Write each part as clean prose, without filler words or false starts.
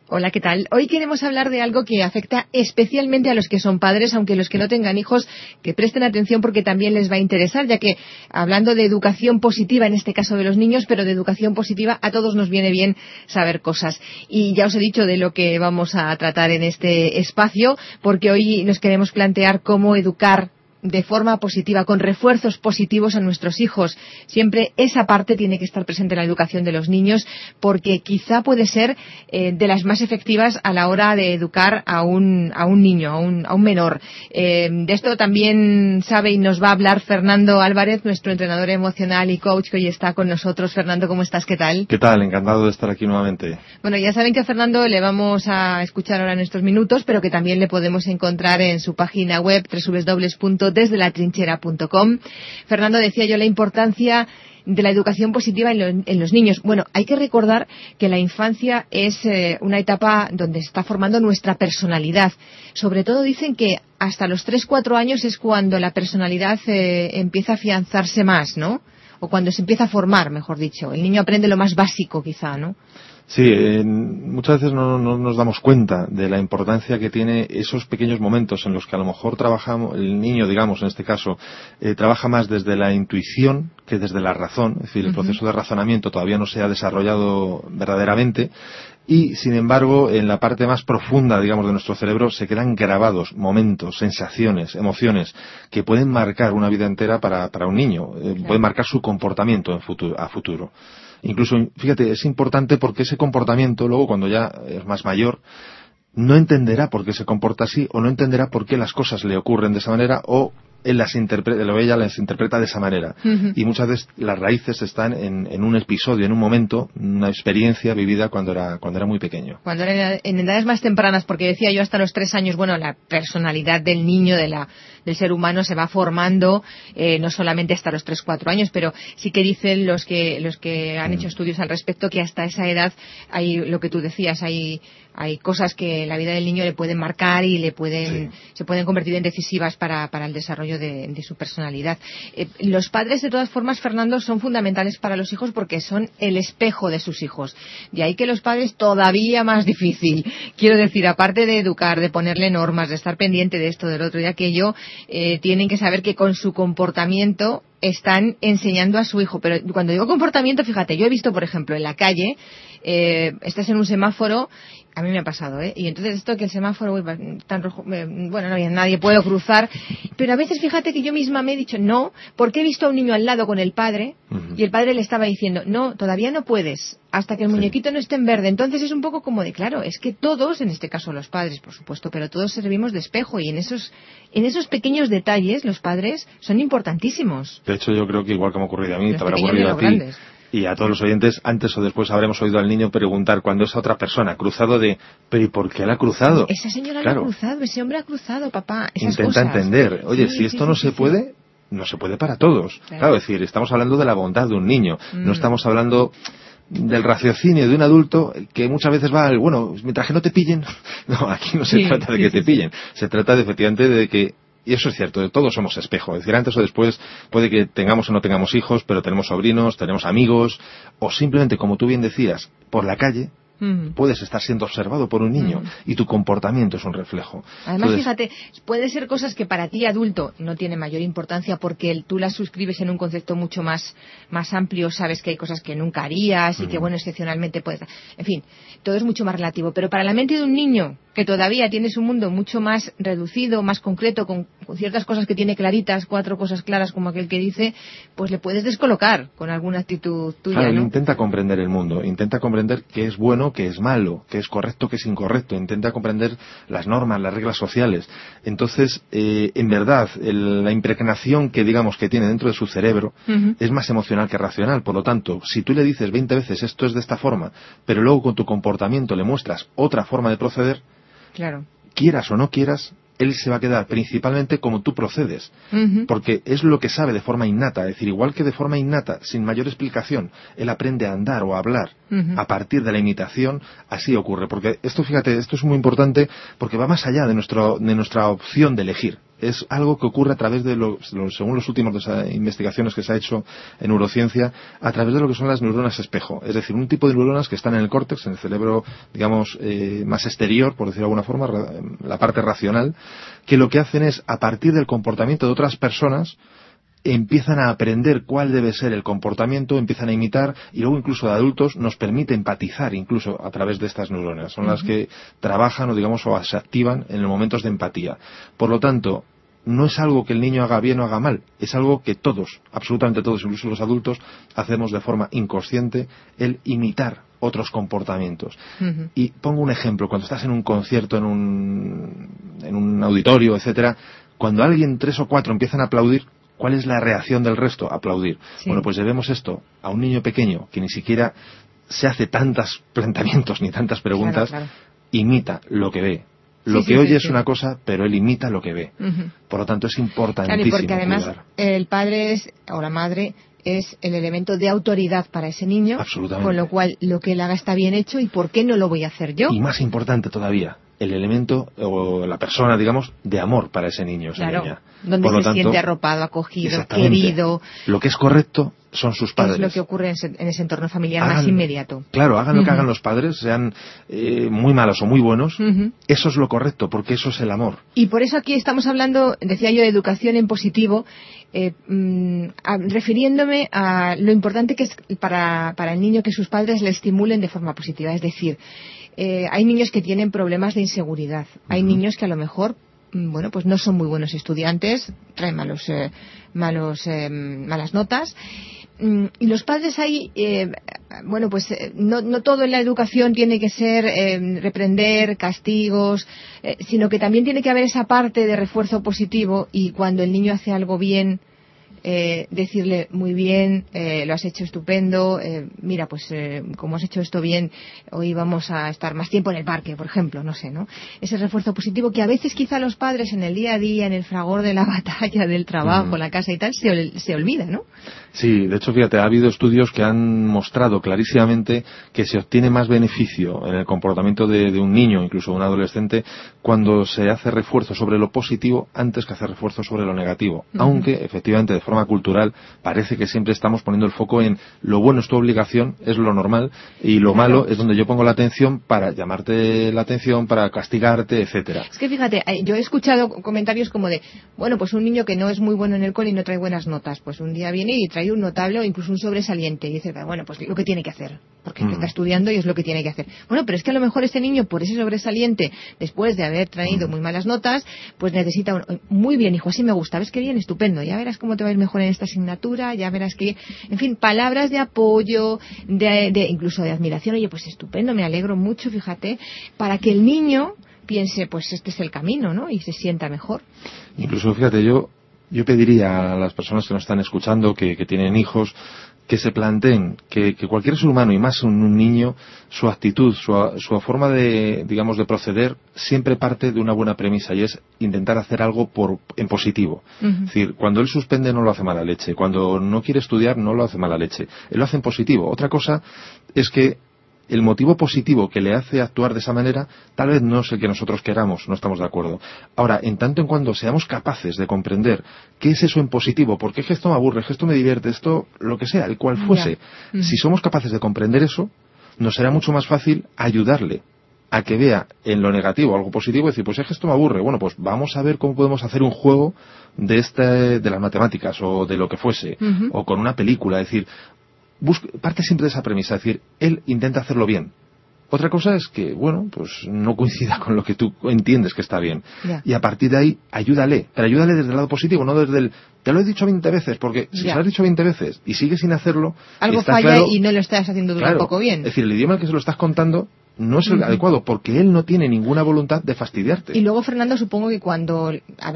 Hola, ¿qué tal? Hoy queremos hablar de algo que afecta especialmente a los que son padres, aunque los que no tengan hijos, que presten atención porque también les va a interesar, ya que hablando de educación positiva, en este caso de los niños, pero de educación positiva, a todos nos viene bien saber cosas. Y ya os he dicho de lo que vamos a tratar en este espacio, porque hoy nos queremos plantear cómo educar de forma positiva, con refuerzos positivos a nuestros hijos. Siempre esa parte tiene que estar presente en la educación de los niños, porque quizá puede ser de las más efectivas a la hora de educar a un niño, a un menor. De esto también sabe y nos va a hablar Fernando Álvarez, nuestro entrenador emocional y coach, que hoy está con nosotros. Fernando, ¿cómo estás? ¿Qué tal? ¿Qué tal? Encantado de estar aquí nuevamente. Bueno, ya saben que a Fernando le vamos a escuchar ahora en estos minutos, pero que también le podemos encontrar en su página web www.desdelatrinchera.com. Fernando, decía yo la importancia de la educación positiva en los niños. Bueno, hay que recordar que la infancia es una etapa donde se está formando nuestra personalidad. Sobre todo dicen que hasta los 3-4 años es cuando la personalidad empieza a afianzarse más, ¿no? O cuando se empieza a formar, mejor dicho. El niño aprende lo más básico, quizá, ¿no? Sí, muchas veces no nos damos cuenta de la importancia que tiene esos pequeños momentos en los que a lo mejor trabajamos, el niño, digamos, en este caso, trabaja más desde la intuición que desde la razón. Es decir, el proceso de razonamiento todavía no se ha desarrollado verdaderamente y, sin embargo, en la parte más profunda, digamos, de nuestro cerebro se quedan grabados momentos, sensaciones, emociones que pueden marcar una vida entera para un niño. Claro. Pueden marcar su comportamiento a futuro. Incluso, fíjate, es importante porque ese comportamiento, luego cuando ya es más mayor, no entenderá por qué se comporta así o no entenderá por qué las cosas le ocurren de esa manera o ella las interpreta de esa manera. Y muchas veces las raíces están en un episodio, en un momento, una experiencia vivida cuando era muy pequeño. Cuando era en edades más tempranas, porque decía yo hasta los 3 años, bueno, la personalidad del niño, del ser humano se va formando, no solamente hasta los 3-4 años, pero sí que dicen los que han hecho estudios al respecto que hasta esa edad hay lo que tú decías, hay cosas que la vida del niño le pueden marcar y se pueden convertir en decisivas para el desarrollo de su personalidad. Los padres, de todas formas, Fernando, son fundamentales para los hijos porque son el espejo de sus hijos. De ahí que los padres todavía más difícil. Quiero decir, aparte de educar, de ponerle normas, de estar pendiente de esto, del otro y de aquello, tienen que saber que con su comportamiento están enseñando a su hijo. Pero cuando digo comportamiento, fíjate, yo he visto, por ejemplo, en la calle, estás en un semáforo, a mí me ha pasado, y entonces esto que el semáforo tan rojo, bueno, nadie puede cruzar, pero a veces fíjate que yo misma me he dicho no, porque he visto a un niño al lado con el padre y el padre le estaba diciendo no, todavía no puedes, hasta que el muñequito no esté en verde. Entonces es un poco como de claro, es que todos, en este caso los padres, por supuesto, pero todos servimos de espejo y en esos pequeños detalles los padres son importantísimos. De hecho, yo creo que igual que me ha ocurrido a mí, te habrá ocurrido a ti. Grandes. Y a todos los oyentes, antes o después habremos oído al niño preguntar cuando es otra persona, cruzado de, ¿pero y por qué la ha cruzado? Esa señora lo ha cruzado, ese hombre ha cruzado, papá, esas Intenta cosas. entender, oye, si esto no se puede, no se puede para todos. Claro, es decir, estamos hablando de la bondad de un niño, no estamos hablando del raciocinio de un adulto que muchas veces va bueno, mientras que no te pillen. No, aquí no se trata de que te pillen, se trata efectivamente de que, y eso es cierto, todos somos espejo. Es decir, antes o después puede que tengamos o no tengamos hijos, pero tenemos sobrinos, tenemos amigos, o simplemente, como tú bien decías, por la calle, puedes estar siendo observado por un niño y tu comportamiento es un reflejo. Además, fíjate, puede ser cosas que para ti, adulto, no tiene mayor importancia porque tú las suscribes en un concepto mucho más amplio, sabes que hay cosas que nunca harías y que, bueno, excepcionalmente puedes... En fin, todo es mucho más relativo. Pero para la mente de un niño que todavía tienes un mundo mucho más reducido, más concreto, con ciertas cosas que tiene claritas, 4 cosas claras como aquel que dice, pues le puedes descolocar con alguna actitud tuya, claro, ¿no? Intenta comprender el mundo, intenta comprender qué es bueno, qué es malo, qué es correcto, qué es incorrecto, intenta comprender las normas, las reglas sociales. Entonces, en verdad, la impregnación que digamos que tiene dentro de su cerebro es más emocional que racional. Por lo tanto, si tú le dices 20 veces esto es de esta forma, pero luego con tu comportamiento le muestras otra forma de proceder, claro, quieras o no quieras, él se va a quedar principalmente como tú procedes, porque es lo que sabe de forma innata. Es decir, igual que de forma innata, sin mayor explicación, él aprende a andar o a hablar a partir de la imitación, así ocurre. Porque esto, fíjate, esto es muy importante porque va más allá de nuestra opción de elegir. es algo que ocurre a través de según los últimos investigaciones que se ha hecho en neurociencia, a través de lo que son las neuronas espejo. Es decir, un tipo de neuronas que están en el córtex, en el cerebro, digamos, más exterior, por decirlo de alguna forma, la parte racional, que lo que hacen es, a partir del comportamiento de otras personas, empiezan a aprender cuál debe ser el comportamiento, empiezan a imitar, y luego incluso de adultos nos permite empatizar incluso a través de estas neuronas. Son las que trabajan o se activan en los momentos de empatía. Por lo tanto, no es algo que el niño haga bien o haga mal, es algo que todos, absolutamente todos, incluso los adultos, hacemos de forma inconsciente, el imitar otros comportamientos. Y pongo un ejemplo: cuando estás en un concierto, en un auditorio, etcétera, cuando alguien, 3 o 4 empiezan a aplaudir, ¿cuál es la reacción del resto? Aplaudir. Sí. Bueno, pues debemos esto a un niño pequeño que ni siquiera se hace tantos planteamientos ni tantas preguntas, claro. Imita lo que ve. Lo que oye es una cosa, pero él imita lo que ve. Por lo tanto, es importantísimo. Claro, y porque además el padre o la madre es el elemento de autoridad para ese niño. Absolutamente. Con lo cual, lo que él haga está bien hecho, ¿y por qué no lo voy a hacer yo? Y más importante todavía, el elemento o la persona, digamos, de amor para ese niño, esa niña. Donde se siente arropado, acogido, querido. Lo que es correcto son sus padres. Es lo que ocurre en ese entorno familiar más inmediato. Claro, hagan lo que hagan los padres, sean muy malos o muy buenos, eso es lo correcto, porque eso es el amor. Y por eso aquí estamos hablando, decía yo, de educación en positivo, refiriéndome a lo importante que es para el niño que sus padres le estimulen de forma positiva. Es decir, hay niños que tienen problemas de inseguridad, hay niños que a lo mejor pues no son muy buenos estudiantes, traen malas notas, y los padres ahí, no todo en la educación tiene que ser reprender, castigos, sino que también tiene que haber esa parte de refuerzo positivo, y cuando el niño hace algo bien, decirle muy bien, lo has hecho estupendo, mira, pues como has hecho esto bien, hoy vamos a estar más tiempo en el parque, por ejemplo, no sé, ¿no? Ese refuerzo positivo que a veces quizá los padres en el día a día, en el fragor de la batalla, del trabajo, la casa y tal, se olvida, ¿no? Sí, de hecho, fíjate, ha habido estudios que han mostrado clarísimamente que se obtiene más beneficio en el comportamiento de un niño, incluso de un adolescente, cuando se hace refuerzo sobre lo positivo antes que hacer refuerzo sobre lo negativo. Aunque, efectivamente, de forma cultural, parece que siempre estamos poniendo el foco en lo bueno es tu obligación, es lo normal, y lo malo es donde yo pongo la atención para llamarte la atención, para castigarte, etcétera. Es que fíjate, yo he escuchado comentarios como de, pues un niño que no es muy bueno en el cole y no trae buenas notas, pues un día viene y trae un notable o incluso un sobresaliente, y dice, pues lo que tiene que hacer, porque está estudiando y es lo que tiene que hacer. Bueno, pero es que a lo mejor este niño, por ese sobresaliente, después de haber traído muy malas notas, pues necesita muy bien, hijo, así me gusta, ves qué bien, estupendo, ya verás cómo te va a ir mejor en esta asignatura, ya verás que, en fin, palabras de apoyo, incluso de admiración. Oye, pues estupendo, me alegro mucho, fíjate, para que el niño piense, pues este es el camino, ¿no? Y se sienta mejor. Incluso, fíjate, yo pediría a las personas que nos están escuchando, que tienen hijos, que se planteen que cualquier ser humano, y más un niño, su actitud, su forma de proceder, siempre parte de una buena premisa, y es intentar hacer algo en positivo. Es decir, cuando él suspende no lo hace mala leche, cuando no quiere estudiar no lo hace mala leche, él lo hace en positivo. Otra cosa es que el motivo positivo que le hace actuar de esa manera tal vez no es el que nosotros queramos, no estamos de acuerdo. Ahora, en tanto en cuando seamos capaces de comprender qué es eso en positivo, porque es que esto me aburre, es que esto me divierte, esto, lo que sea, el cual fuese, si somos capaces de comprender eso, nos será mucho más fácil ayudarle a que vea en lo negativo algo positivo y decir, pues es que esto me aburre, bueno, pues vamos a ver cómo podemos hacer un juego de las matemáticas o de lo que fuese, o con una película, es decir, parte siempre de esa premisa, es decir, él intenta hacerlo bien. Otra cosa es que, pues no coincida con lo que tú entiendes que está bien. Y a partir de ahí, ayúdale. Pero ayúdale desde el lado positivo, no desde el, te lo he dicho 20 veces, porque si se lo has dicho 20 veces y sigues sin hacerlo, algo está falla claro, y no lo estás haciendo un poco bien. Es decir, el idioma al que se lo estás contando no es el adecuado, porque él no tiene ninguna voluntad de fastidiarte. Y luego, Fernando, supongo que cuando,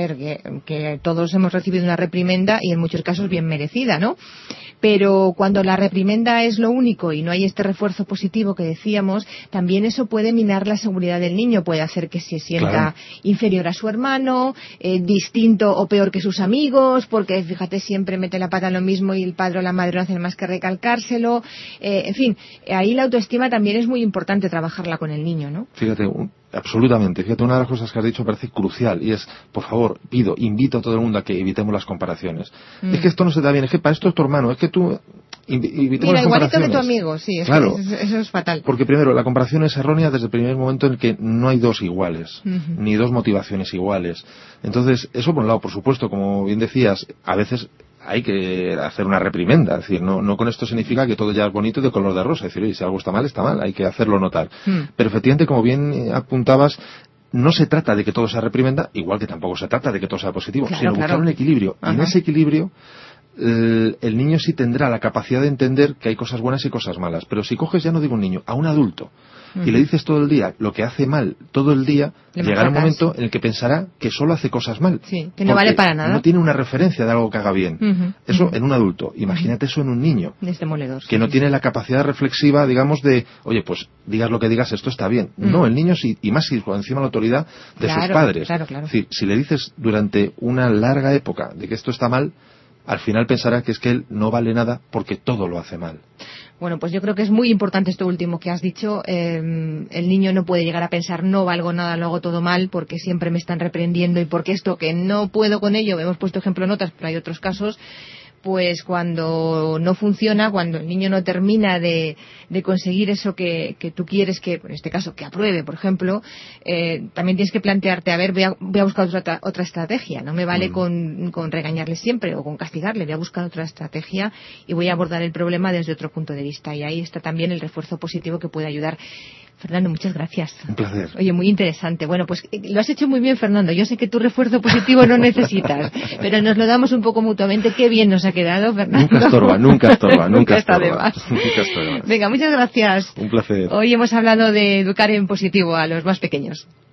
que todos hemos recibido una reprimenda, y en muchos casos bien merecida, ¿no? Pero cuando la reprimenda es lo único y no hay este refuerzo positivo que decíamos, también eso puede minar la seguridad del niño, puede hacer que se sienta inferior a su hermano, distinto o peor que sus amigos, porque fíjate, siempre mete la pata en lo mismo y el padre o la madre no hacen más que recalcárselo. En fin, ahí la autoestima también es muy importante trabajarla con el niño, ¿no? Fíjate, absolutamente. Fíjate, una de las cosas que has dicho parece crucial y es, por favor, invito a todo el mundo a que evitemos las comparaciones. Es que esto no se te da bien, es que para esto es tu hermano, es que tú... Mira, igualito que tu amigo, sí, claro, eso es fatal. Porque primero, la comparación es errónea desde el primer momento en que no hay dos iguales, ni dos motivaciones iguales. Entonces, eso por un lado, por supuesto, como bien decías, a veces hay que hacer una reprimenda, es decir, no con esto significa que todo ya es bonito y de color de rosa, es decir, oye, si algo está mal, hay que hacerlo notar. Pero efectivamente, como bien apuntabas, no se trata de que todo sea reprimenda, igual que tampoco se trata de que todo sea positivo, sino buscar un equilibrio. Y en ese equilibrio, el niño sí tendrá la capacidad de entender que hay cosas buenas y cosas malas. Pero si coges, ya no digo un niño, a un adulto, y le dices todo el día lo que hace mal todo el día, llegará un momento en el que pensará que solo hace cosas mal. Sí, que no vale para nada. No tiene una referencia de algo que haga bien. Eso en un adulto. Imagínate eso en un niño. Demoledor, que no tiene la capacidad reflexiva, digamos, de, oye, pues digas lo que digas, esto está bien. No, el niño sí, y más si por encima la autoridad de sus padres. Claro. Es decir, si le dices durante una larga época de que esto está mal, al final pensará que es que él no vale nada porque todo lo hace mal. Bueno, pues yo creo que es muy importante esto último que has dicho. El niño no puede llegar a pensar no valgo nada, lo hago todo mal porque siempre me están reprendiendo y porque esto que no puedo con ello, hemos puesto ejemplo en otras, pero hay otros casos, pues cuando no funciona, cuando el niño no termina de conseguir eso que tú quieres que, en este caso, que apruebe, por ejemplo, también tienes que plantearte, a ver, voy a buscar otra estrategia. No me vale con regañarle siempre o con castigarle, voy a buscar otra estrategia y voy a abordar el problema desde otro punto de vista. Y ahí está también el refuerzo positivo que puede ayudar. Fernando, muchas gracias. Un placer. Oye, muy interesante. Bueno, pues lo has hecho muy bien, Fernando. Yo sé que tu refuerzo positivo no necesitas, pero nos lo damos un poco mutuamente. Qué bien nos ha quedado, Fernando. Nunca estorba. Nunca está de más. Venga, muchas gracias. Un placer. Hoy hemos hablado de educar en positivo a los más pequeños.